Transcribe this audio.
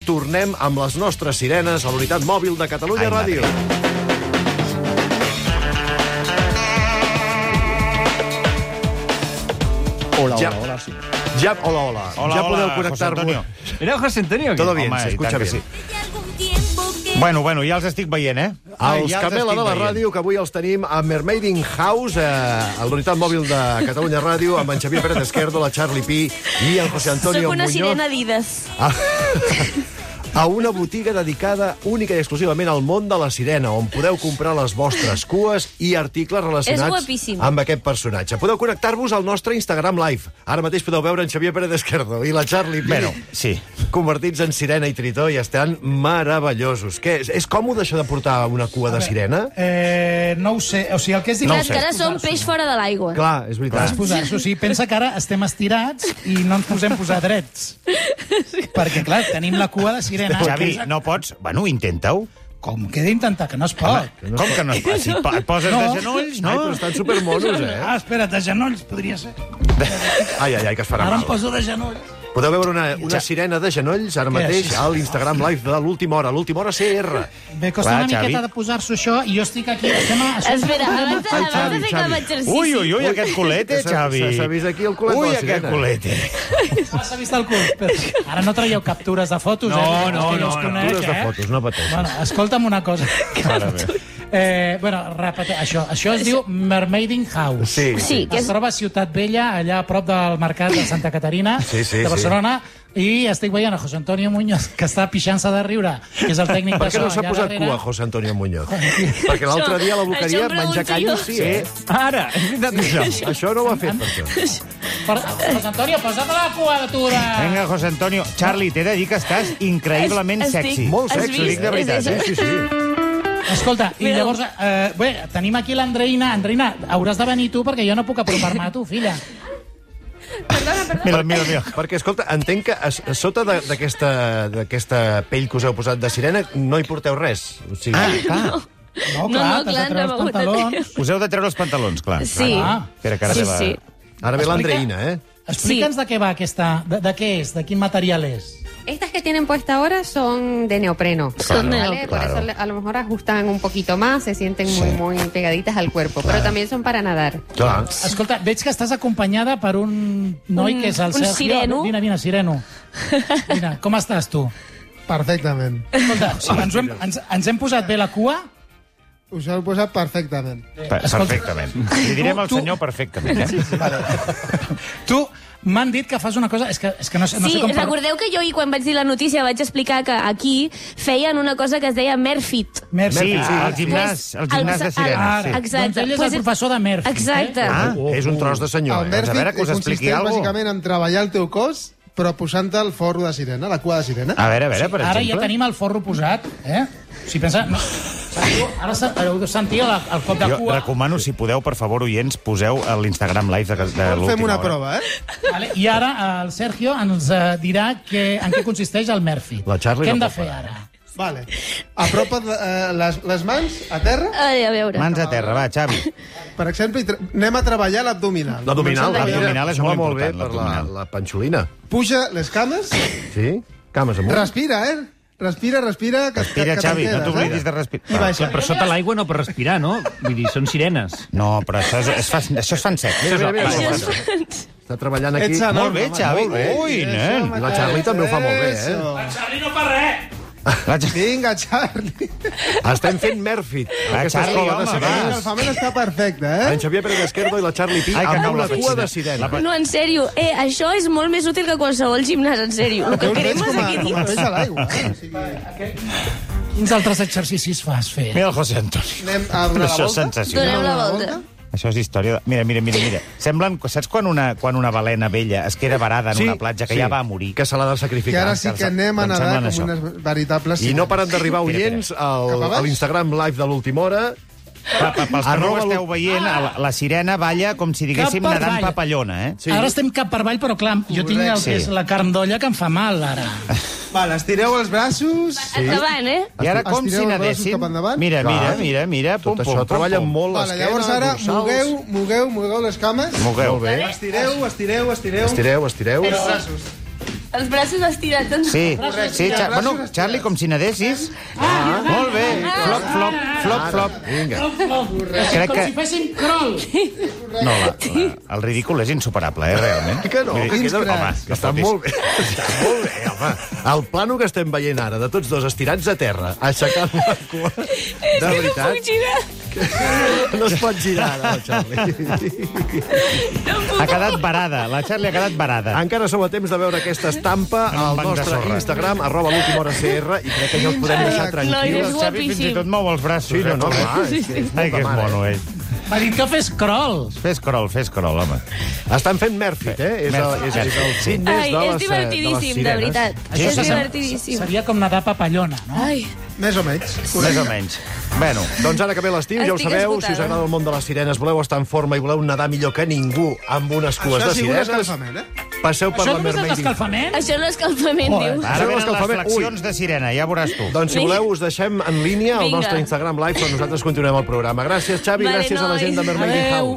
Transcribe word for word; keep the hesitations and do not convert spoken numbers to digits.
tornem amb les nostres sirenes a l'unitat mòbil de Catalunya Ràdio. Hola, Ja- hola, hola, sí. Ja, hola, hola. Hola, ja hola, podeu José connectar-vos. Antonio. Era José Antonio? Todo bien, Home, se i escucha tant que bien. sí. Bueno, bueno, ja els estic veient, eh? Ai, Els ja Camela estic de la veient. ràdio, que avui els tenim a Mermaiding House, eh, a l'unitat mòbil de Catalunya Ràdio, amb en Xavier Pérez Esquerdo, la Charlie Pi i en José Antonio Soc una Muñoz. sirena Adidas. A, a una botiga dedicada única i exclusivament al món de la sirena, on podeu comprar les vostres cues i articles relacionats És guapíssim. amb aquest personatge. Podeu connectar-vos al nostre Instagram Live. Ara mateix podeu veure en Xavier Pérez Esquerdo i la Charlie Pi, Bueno, sí. convertits en sirena i tritó, i estan meravellosos. Què, és, és còmode això de portar una cua de sirena? Eh, no ho sé. O sigui, el que és No ho Clar, difícil... que ara som peix fora de l'aigua. Clar, és veritat. és posar-s'ho. O sigui, pensa que ara estem estirats i no ens posem posar drets. Perquè, clar, tenim la cua de sirena. Xavi, no pots... Bueno, intenta-ho. Com que he d'intentar, que no es pot. Com que no es pot? Si et po- et poses No. de genolls, no? Ai, però estan supermonos, eh? Ah, espera't, de genolls podria ser. Ai, ai, ai, que es farà Ara em mal. poso de genolls. Podeu veure una, una sirena de genolls ara mateix és? a l'Instagram Live de l'última hora, l'última hora C R. Bé, costa Clar, una Xavi. miqueta de posar-s'ho això i jo estic aquí. Estem a... això és- Espera, abans, Ai, abans Xavi, de fer Xavi. cap exercici... Ui, ui, ui, aquest culete, S'ha- Xavi. s'ha- s'ha vist aquí el culet de Ui, la aquest sirena. culete. Ah, s'ha vist el cul. Però ara no traieu captures de fotos, No, eh? no, És que jo no, us no. conec, Captures de eh? fotos, no pateixis. Bueno, escolta'm una cosa. Ara bé. Eh, bueno, repete, això, això es diu Mermaiding House. Sí, Sí, que Es és... troba a Ciutat Vella, allà a prop del mercat de Santa Caterina, Sí, sí, de sí. Barcelona, i estic veient a José Antonio Muñoz, que està pixant-se de riure, que és el tècnic Per de què so no s'ha allà posat darrere. cua, José Antonio Muñoz? Perquè l'altre dia a la Això boqueria em menjar pregunto callos, jo. sí, eh? Ara, és veritat això. Això no ho ha fet, per això. Per, José Antonio, posa't la cua de tu de... Vinga, José Antonio. Charlie, t'he de dir que estàs increïblement Estic- sexy. Molt Has sexy, vist? dic de veritat, És eh? això. Sí, sí. Escolta, i Mira. llavors, eh, bé, tenim aquí l'Andreina. Andreina, hauràs de venir tu, perquè jo no puc apropar-me a tu, filla. Mira, mira, mira. Perquè, escolta, entenc que a, a sota de- d'aquesta d'aquesta pell que us heu posat de sirena no hi porteu res. O sigui, Ah, clar. No, No, clar, no, t'has de clar, treure no els m'ho he de pantalons. Us heu de treure els pantalons, clar. Sí. Ah, Espera, que ara Sí, ve la... sí. ara ve l'Andreina, eh? Explica'ns de què va aquesta... De, de què és? De quin material és? Estas que tienen puesta ahora son de neopreno. Son ¿vale? neopreno. Por eso le- a lo mejor ajustan un poquito más, se sienten muy, muy pegaditas al cuerpo. Pero también son para nadar. Clar. Escolta, veig que estàs acompanyada per un noi Un- que és el un Sergio. sireno. Vine, vine, sireno. Vine, com estàs tu? Perfectament. Escolta, sí, ens, ho hem, ens, ens hem posat bé la cua? Us heu posat perfectament. Per- Perfectament. Li direm al Tu- senyor perfectament, eh? Tu, m'han dit que fas una cosa... És que, és que no, sé- no Sí, sé com... par- recordeu que jo, i quan vaig dir la notícia, vaig explicar que aquí feien una cosa que es deia Merfit. Merci. Sí, Ah, el gimnàs, el gimnàs de sirena. Ara, Sí. Exacte. doncs ell és Pues el és- professor de Merfi. Exacte. Ah, És un tros de senyor, El eh? Doncs a veure que us expliqui consisteix alguna cosa. bàsicament en treballar el teu cos, però posant-te el forro de sirena, la cua de sirena. A veure, a veure, per Ara ja exemple. tenim el forro posat, eh? Si pensa... No, sentiu, ara se- heu de sentir el, el cop de Jo cua. recomano, si podeu, per favor, oients, poseu a l'Instagram Live de, de l'última Fem una hora. prova, eh? Vale, I ara el Sergio ens eh, dirà que, en què consisteix el Merfi. La Charlie Què hem no de pot fer parar. ara? Vale. Apropa't eh, les, les mans a terra, Ai, a veure. Mans a terra, va, Xavi. per exemple, i tra- anem a treballar l'abdominal. L'abdominal, Comencem a treballar- l'abdominal és Això va molt molt bé important, per la, l'abdominal. la panxolina. Puja les cames, Sí? Cames amunt. respira, eh? Respira, respira, que, Respira, que, que Xavi, te'n no quedes, t'oblidis eh? de respirar. I baixa. Però sota l'aigua no per respirar, no? Vull dir, són sirenes. No, però això és, és, fa, això és fan sec. Mira, mira, mira, Això com és... fa. Està treballant aquí. Ets enorme, Molt bé, home, Xavi. molt bé. Ui, Eso, nen. I la Charlie també ho fa molt bé, eh? Eso. Charlie no fa res! La Xavi. Vinga, Charlie. Estem fent Merfit. Va, Aquesta Charlie, escola de home, sirenes. Vinga, el fament està perfecte, eh? En Xavier Pérez Esquerdo i la Charlie Pi Ai, que amb cau una la cua piscina. de sirena. La- No, en sèrio. Eh, això és molt més útil que qualsevol gimnàs, en sèrio. El que Jo us veig querem com és a, aquí com a dins. peix a l'aigua, eh? O sigui, Quins altres exercicis fas fer? Mira el José Antonio. anem a donar la Això és volta. sensacional. Donem la Una volta. Això és història... De... Mira, mira, mira, mira. Semblen... Saps quan una, quan una balena vella es queda varada en Sí, una platja que sí, ja va a morir? Que se l'ha de I sacrificar. ara sí que anem a Doncs nedar semblen com això. unes veritables I no sirenes. paren d'arribar Mira, oients al, Cap a baix? a l'Instagram Live de l'última hora. Pa, pa, pels que no ho Arroba esteu l'u- veient, la, la sirena balla com si diguéssim Cap per nedant avall. papallona, eh? Sí. Ara estem cap per avall, però clar, jo tinc el que és la carn d'olla que em fa mal, ara. Vale, estireu els braços. Endavant, eh? I ara com si Estireu els braços nedéssim... cap endavant. Mira, mira, Clar. mira, mira. Pum, Tot pum, això pum, treballa pum. molt Vale, l'esquena, llavors ara dorsals. mogueu, mogueu, mogueu les cames. Mogueu. Molt bé. Estireu, estireu, estireu. Estireu, estireu. Els braços. Els braços estirats. En... Sí, sí, Char bueno, Charlie, com si nedessis. Ah, molt bé. Flop, flop, flop, flop. Vinga. Crec que... Com si féssim crol. No, la, la, el ridícul és insuperable, eh, realment. Que no, Vull dir, que queda... home, que està molt bé. Està molt bé, home. El plano que estem veient ara, de tots dos estirats a terra, aixecant la cua, de veritat... puc girar. No es pot girar, ara, la Charlie. Ha quedat varada, la Charlie ha quedat varada. Encara som a temps de veure aquesta estampa En un al banc de nostre sorra. Instagram, arroba l'última hora C R, i crec que ja els podem deixar Ai, tranquils. és El Xavi fins i guapíssim. tot mou els braços. Sí, no, no, eh? clar, és que és Ai, que és molta mare, mono, eh? ell. M'ha dit que fes crol. Fes crol, fes crol, home. Estan fent Merfit, eh? És el, és, és el fitness Ai, de les, és divertidíssim, de les de sirenes. veritat. Això És seria- divertidíssim. Seria com nedar papallona, no? Ai, Més o menys. Més o menys. Bueno, Doncs ara que ve l'estiu, ja ho Estic sabeu, esgotada. si us agrada el món de les sirenes, voleu estar en forma i voleu nedar millor que ningú amb unes cues Això ha de sigut un sirenes, escalfament, eh? passeu per Això la només és Mermaid. l'escalfament? això no és escalfament, Joder. diu. ara Això venen les l'escalfament. flexions de sirena, ja veuràs tu. Doncs si Vinga. voleu us deixem en línia al Vinga. nostre Instagram Live, però nosaltres continuem el programa. Gràcies, Xavi, Vale, gràcies a la nois. gent de Mermaid Adeu. House.